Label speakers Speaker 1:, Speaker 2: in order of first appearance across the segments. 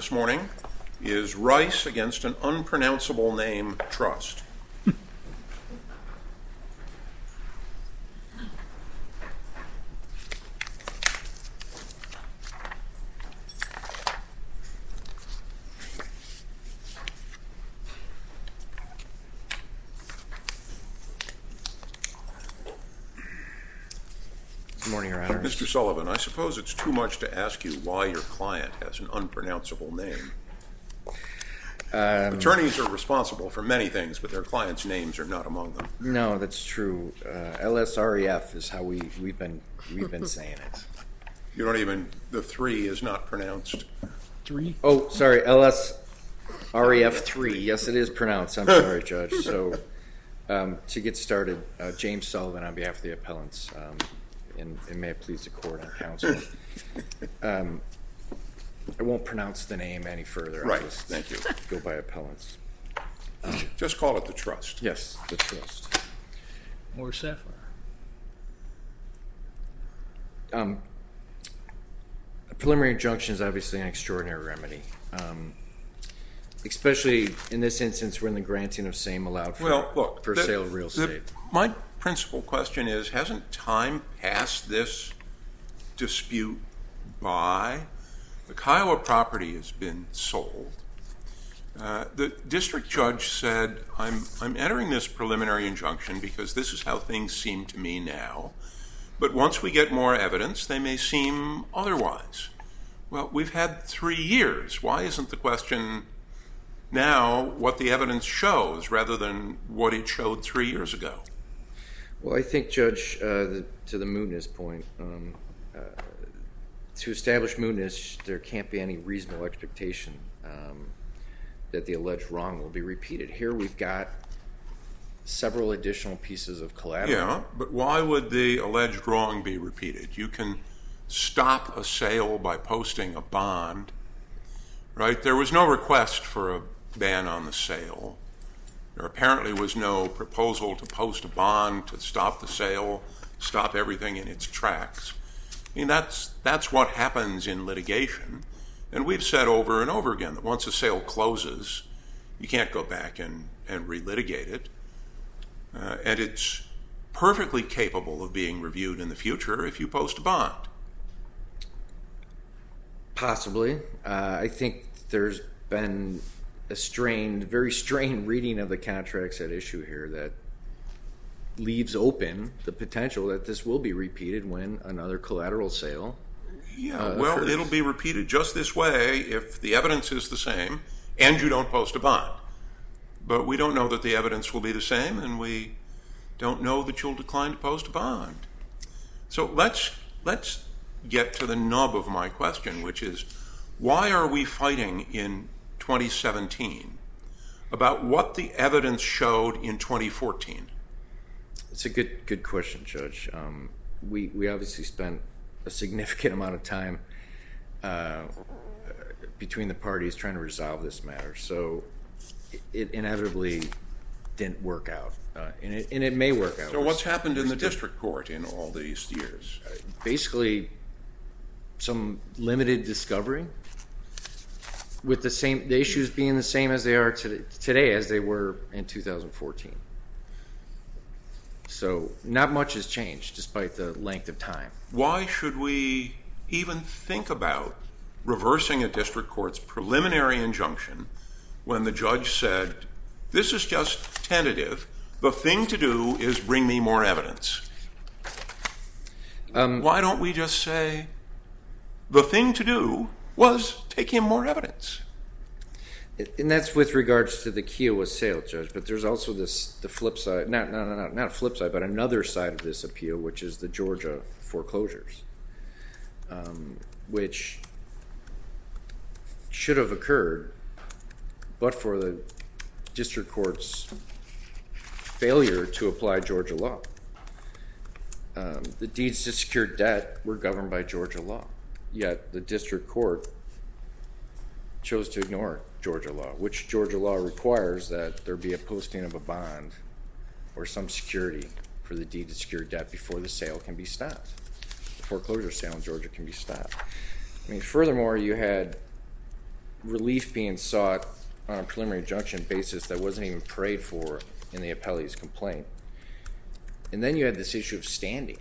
Speaker 1: this morning is Rice against an unpronounceable name trust.
Speaker 2: Good morning, Your Honor.
Speaker 1: Mr. Sullivan, I suppose it's too much to ask you why your client has an unpronounceable name. Attorneys are responsible for many things, but their clients' names are not among them.
Speaker 2: No, that's true. LSREF is how we've been saying it.
Speaker 1: You don't even, the 3 is not pronounced.
Speaker 3: 3?
Speaker 2: Oh, sorry, LSREF 3. Yes, it is pronounced. I'm sorry, Judge. So, to get started, James Sullivan on behalf of the appellants, and may it please the court and counsel. I won't pronounce the name any further.
Speaker 1: Right,
Speaker 2: I'll just
Speaker 1: thank you.
Speaker 2: Go by appellants.
Speaker 1: Just call it the trust.
Speaker 2: Yes, the trust.
Speaker 3: Or Sapphire.
Speaker 2: A preliminary injunction is obviously an extraordinary remedy, especially in this instance when the granting of same allowed for sale of real estate.
Speaker 1: My principal question is, hasn't time passed this dispute by? The Kiowa property has been sold. The district judge said, I'm entering this preliminary injunction because this is how things seem to me now. But once we get more evidence, they may seem otherwise. Well, we've had 3 years. Why isn't the question now what the evidence shows rather than what it showed 3 years ago?
Speaker 2: Well, I think, Judge, to the mootness point, to establish mootness, there can't be any reasonable expectation that the alleged wrong will be repeated. Here we've got several additional pieces of collateral.
Speaker 1: Yeah, but why would the alleged wrong be repeated? You can stop a sale by posting a bond, right? There was no request for a ban on the sale. There apparently was no proposal to post a bond to stop the sale, stop everything in its tracks. I mean, that's what happens in litigation. And we've said over and over again that once a sale closes, you can't go back and relitigate it. And it's perfectly capable of being reviewed in the future if you post a bond.
Speaker 2: Possibly. I think there's been a very strained reading of the contracts at issue here that leaves open the potential that this will be repeated when another collateral sale occurs.
Speaker 1: It'll be repeated just this way if the evidence is the same and you don't post a bond. But we don't know that the evidence will be the same, and we don't know that you'll decline to post a bond. So let's get to the nub of my question, which is, why are we fighting in 2017 about what the evidence showed in 2014?
Speaker 2: It's a good question, Judge. We obviously spent a significant amount of time between the parties trying to resolve this matter. So it inevitably didn't work out, and it may work out.
Speaker 1: So what's happened in the district court in all these years?
Speaker 2: Basically, some limited discovery, with the issues being the same as they are today as they were in 2014. So not much has changed despite the length of time.
Speaker 1: Why should we even think about reversing a district court's preliminary injunction when the judge said, this is just tentative, the thing to do is bring me more evidence? Why don't we just say, the thing to do was take him more evidence?
Speaker 2: And that's with regards to the Kiowa sale, Judge. But there's also the flip side, not a flip side, but another side of this appeal, which is the Georgia foreclosures, which should have occurred, but for the district court's failure to apply Georgia law. The deeds to secured debt were governed by Georgia law, yet the district court chose to ignore Georgia law, which Georgia law requires that there be a posting of a bond or some security for the deed to secure debt before the sale can be stopped. The foreclosure sale in Georgia can be stopped. I mean, furthermore, you had relief being sought on a preliminary injunction basis that wasn't even prayed for in the appellee's complaint. And then you had this issue of standing.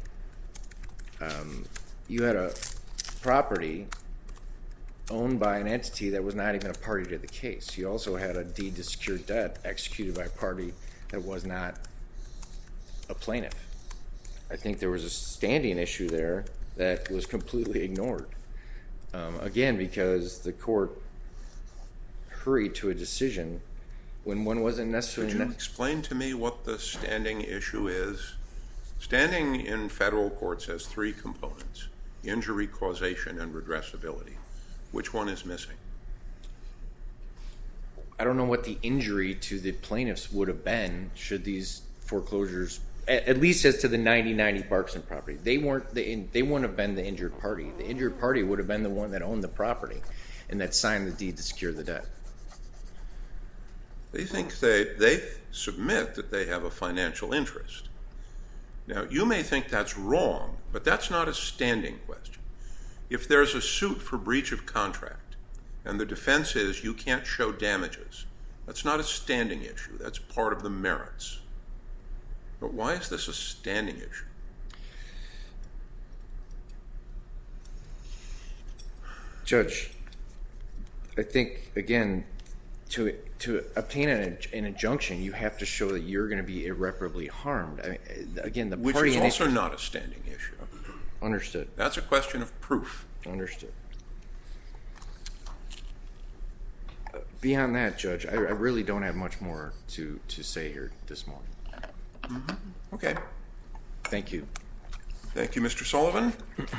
Speaker 2: You had a property owned by an entity that was not even a party to the case. You also had a deed to secure debt executed by a party that was not a plaintiff. I think there was a standing issue there that was completely ignored. Again, because the court hurried to a decision when one wasn't necessarily...
Speaker 1: Could you explain to me what the standing issue is? Standing in federal courts has three components: injury, causation, and redressability. Which one is missing?
Speaker 2: I don't know what the injury to the plaintiffs would have been should these foreclosures, at least as to the 9090 Barkson property. They wouldn't have been the injured party. The injured party would have been the one that owned the property and that signed the deed to secure the debt.
Speaker 1: They think they submit that they have a financial interest. Now, you may think that's wrong, but that's not a standing question. If there's a suit for breach of contract and the defense is you can't show damages, that's not a standing issue. That's part of the merits. But why is this a standing issue?
Speaker 2: Judge, I think, again, to obtain an injunction, you have to show that you're going to be irreparably harmed. I mean, again, the
Speaker 1: Which
Speaker 2: party...
Speaker 1: is also not a standing issue.
Speaker 2: Understood.
Speaker 1: That's a question of proof.
Speaker 2: Understood. Beyond that, Judge, I really don't have much more to say here this morning.
Speaker 1: Mm-hmm. Okay.
Speaker 2: Thank you.
Speaker 1: Thank you, Mr. Sullivan.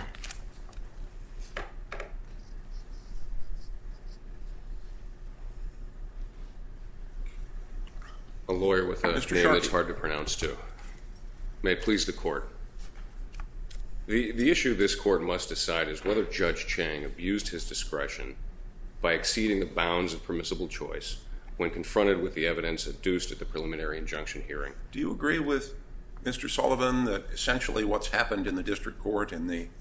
Speaker 4: A lawyer with a name
Speaker 1: Mr.
Speaker 4: that's
Speaker 1: Sharkey.
Speaker 4: hard to pronounce, too. May it please the court. The issue this court must decide is whether Judge Chang abused his discretion by exceeding the bounds of permissible choice when confronted with the evidence adduced at the preliminary injunction hearing.
Speaker 1: Do you agree with Mr. Sullivan that essentially what's happened in the district court in the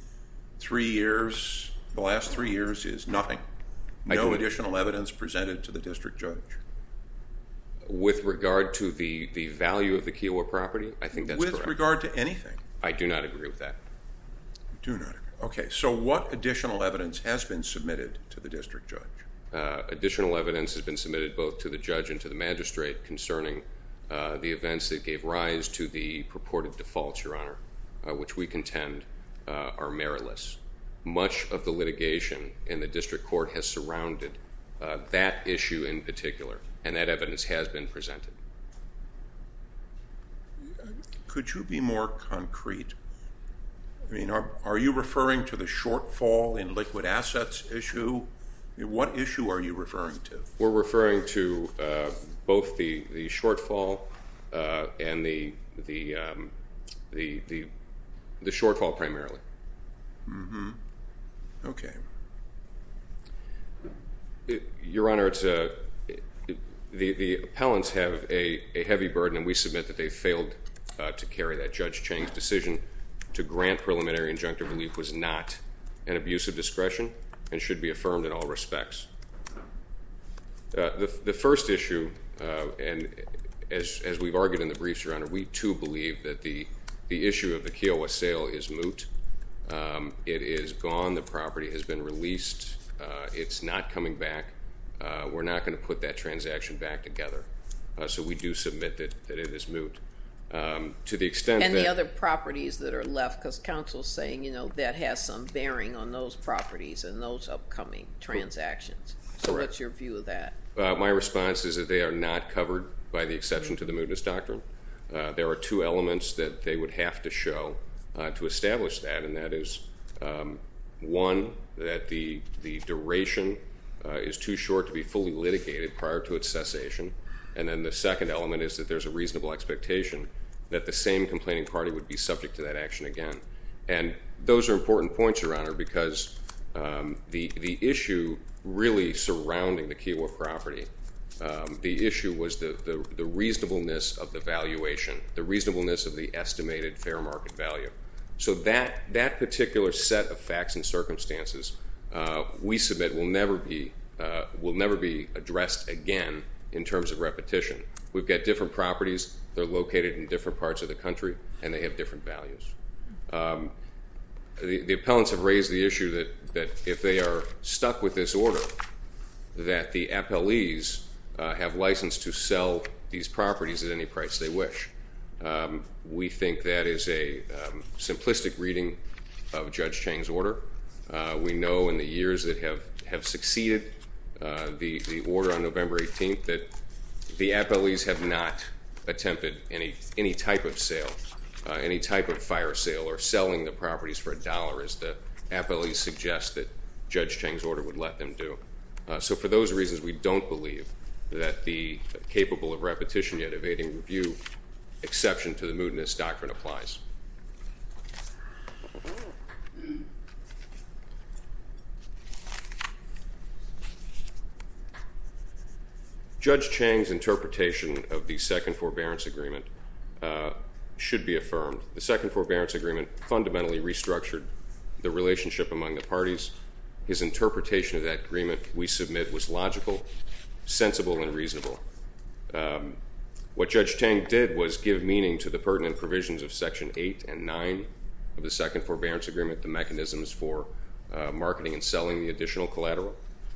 Speaker 1: last 3 years is nothing? No additional evidence presented to the district judge?
Speaker 4: With regard to the value of the Kiowa property, I think that's correct.
Speaker 1: With regard to anything?
Speaker 4: I do not agree with that.
Speaker 1: Do not agree. Okay, so what additional evidence has been submitted to the district judge?
Speaker 4: Additional evidence has been submitted both to the judge and to the magistrate concerning the events that gave rise to the purported defaults, Your Honor, which we contend are meritless. Much of the litigation in the district court has surrounded that issue in particular, and that evidence has been presented.
Speaker 1: Could you be more concrete? I mean, are you referring to the shortfall in liquid assets issue? I mean, what issue are you referring to?
Speaker 4: We're referring to both the shortfall and the shortfall primarily.
Speaker 1: Mm-hmm. Okay.
Speaker 4: Your Honor, it's the appellants have a heavy burden, and we submit that they failed to carry that. Judge Chang's decision to grant preliminary injunctive relief was not an abuse of discretion and should be affirmed in all respects. The first issue, and as we've argued in the briefs, Your Honor, we too believe that the issue of the Kiowa sale is moot. It is gone. The property has been released. It's not coming back. We're not going to put that transaction back together. So we do submit that it is moot. To the extent
Speaker 5: and
Speaker 4: that...
Speaker 5: the other properties that are left, because counsel's saying, that has some bearing on those properties and those upcoming transactions. So
Speaker 4: Correct.
Speaker 5: What's your view of that?
Speaker 4: My response is that they are not covered by the exception to the mootness doctrine. There are two elements that they would have to show to establish that, and that is, one, that the duration is too short to be fully litigated prior to its cessation, and then the second element is that there's a reasonable expectation that the same complaining party would be subject to that action again. And those are important points, Your Honor, because the issue really surrounding the Kiowa property, the issue was the reasonableness of the valuation, the reasonableness of the estimated fair market value. So that particular set of facts and circumstances we submit will never be will never be addressed again in terms of repetition. We've got different properties. They're located in different parts of the country, and they have different values. The appellants have raised the issue that if they are stuck with this order, that the appellees have license to sell these properties at any price they wish. We think that is a simplistic reading of Judge Chang's order. We know in the years that have succeeded the order on November 18th that the appellees have not attempted any type of sale, any type of fire sale or selling the properties for $1, as the appellees suggest that Judge Chang's order would let them do. So for those reasons, we don't believe that the capable of repetition yet evading review exception to the mootness doctrine applies. Judge Chang's interpretation of the second forbearance agreement should be affirmed. The second forbearance agreement fundamentally restructured the relationship among the parties. His interpretation of that agreement, we submit, was logical, sensible, and reasonable. What Judge Chang did was give meaning to the pertinent provisions of Section 8 and 9 of the second forbearance agreement, the mechanisms for marketing and selling the additional collateral.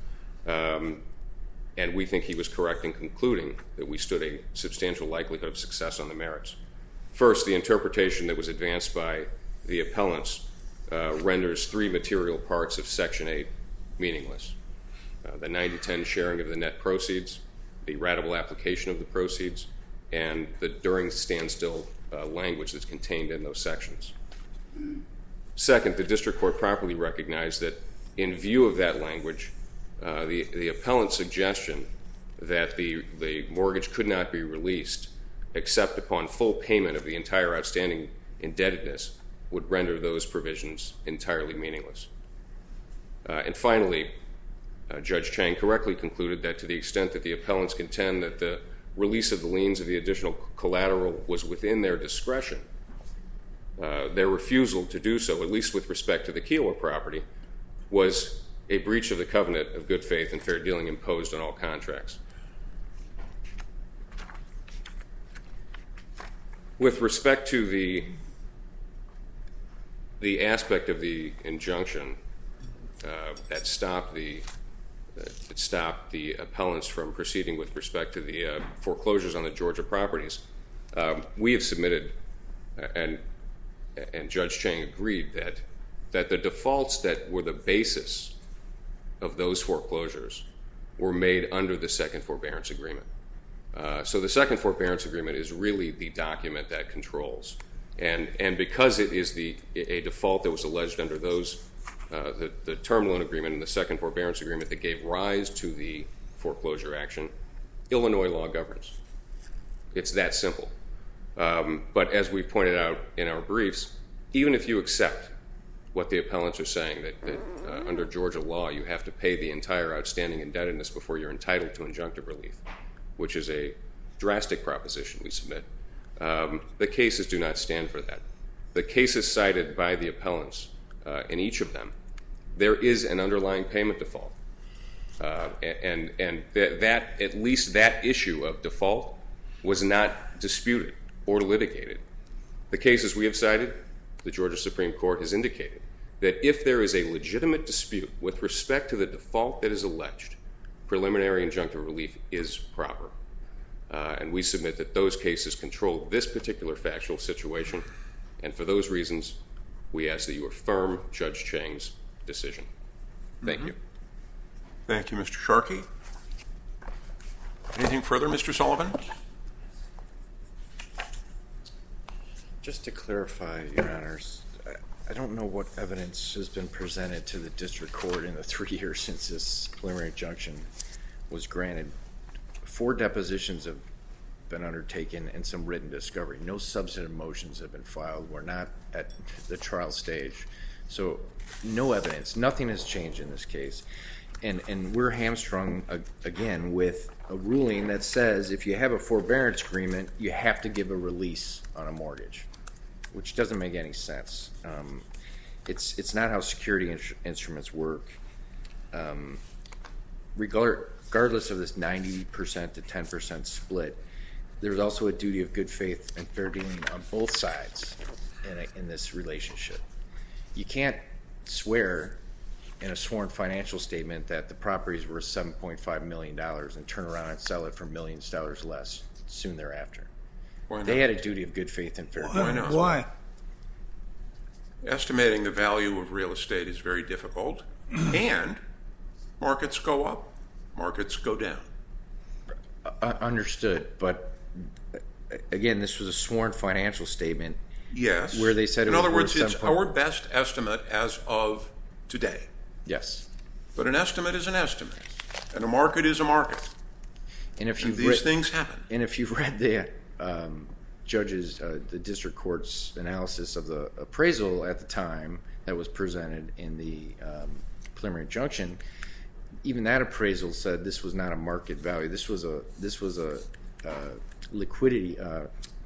Speaker 4: And we think he was correct in concluding that we stood a substantial likelihood of success on the merits. First, the interpretation that was advanced by the appellants renders three material parts of Section 8 meaningless. The 90-10 sharing of the net proceeds, the ratable application of the proceeds, and the during standstill language that's contained in those sections. Second, the district court properly recognized that in view of that language, the appellant's suggestion that the mortgage could not be released except upon full payment of the entire outstanding indebtedness would render those provisions entirely meaningless. And finally, Judge Chang correctly concluded that to the extent that the appellants contend that the release of the liens of the additional collateral was within their discretion, their refusal to do so, at least with respect to the Keeler property, was a breach of the covenant of good faith and fair dealing imposed on all contracts. With respect to the aspect of the injunction that stopped the appellants from proceeding with respect to the foreclosures on the Georgia properties, we have submitted, and Judge Chang agreed, that the defaults that were the basis of those foreclosures were made under the second forbearance agreement. So the second forbearance agreement is really the document that controls. And because it is a default that was alleged under those, the term loan agreement and the second forbearance agreement that gave rise to the foreclosure action, Illinois law governs. It's that simple. But as we pointed out in our briefs, even if you accept what the appellants are saying, that under Georgia law you have to pay the entire outstanding indebtedness before you're entitled to injunctive relief, which is a drastic proposition we submit, the cases do not stand for that. The cases cited by the appellants, in each of them, there is an underlying payment default. And that at least that issue of default was not disputed or litigated. The cases we have cited, the Georgia Supreme Court has indicated that if there is a legitimate dispute with respect to the default that is alleged, preliminary injunctive relief is proper. And we submit that those cases control this particular factual situation, and for those reasons, we ask that you affirm Judge Chang's decision. Thank you.
Speaker 1: Thank you, Mr. Sharkey. Anything further, Mr. Sullivan?
Speaker 2: Just to clarify, Your Honors, I don't know what evidence has been presented to the district court in the 3 years since this preliminary injunction was granted. 4 depositions have been undertaken and some written discovery. No substantive motions have been filed. We're not at the trial stage. So no evidence. Nothing has changed in this case. And we're hamstrung, again, with a ruling that says if you have a forbearance agreement, you have to give a release on a mortgage, which doesn't make any sense. It's not how security instruments work. regardless of this 90% to 10% split, there's also a duty of good faith and fair dealing on both sides in this relationship. You can't swear in a sworn financial statement that the property is worth $7.5 million and turn around and sell it for millions of dollars less soon thereafter.
Speaker 1: Why not?
Speaker 2: They had a duty of good faith and fair dealing.
Speaker 1: Why not?
Speaker 3: Why?
Speaker 1: Estimating the value of real estate is very difficult, and markets go up, markets go down.
Speaker 2: Understood, but again, this was a sworn financial statement.
Speaker 1: Yes.
Speaker 2: Where they said it
Speaker 1: in
Speaker 2: was
Speaker 1: other words,
Speaker 2: worth
Speaker 1: it's our best estimate as of today.
Speaker 2: Yes.
Speaker 1: But an estimate is an estimate, and a market is a market.
Speaker 2: And if
Speaker 1: And
Speaker 2: you've
Speaker 1: these things happen.
Speaker 2: and if you've read the judge's, the district court's analysis of the appraisal at the time that was presented in the preliminary injunction, even that appraisal said this was not a market value. This was a liquidity, a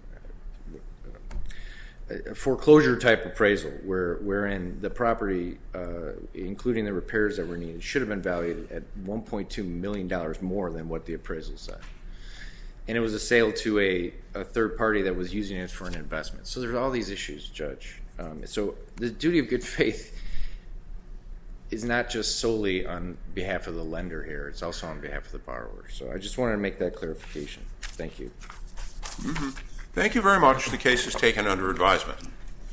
Speaker 2: foreclosure type appraisal, wherein the property, including the repairs that were needed, should have been valued at $1.2 million more than what the appraisal said. And it was a sale to a third party that was using it for an investment. So there's all these issues, Judge. So the duty of good faith is not just solely on behalf of the lender here. It's also on behalf of the borrower. So I just wanted to make that clarification. Thank you.
Speaker 1: Thank you very much. The case is taken under advisement.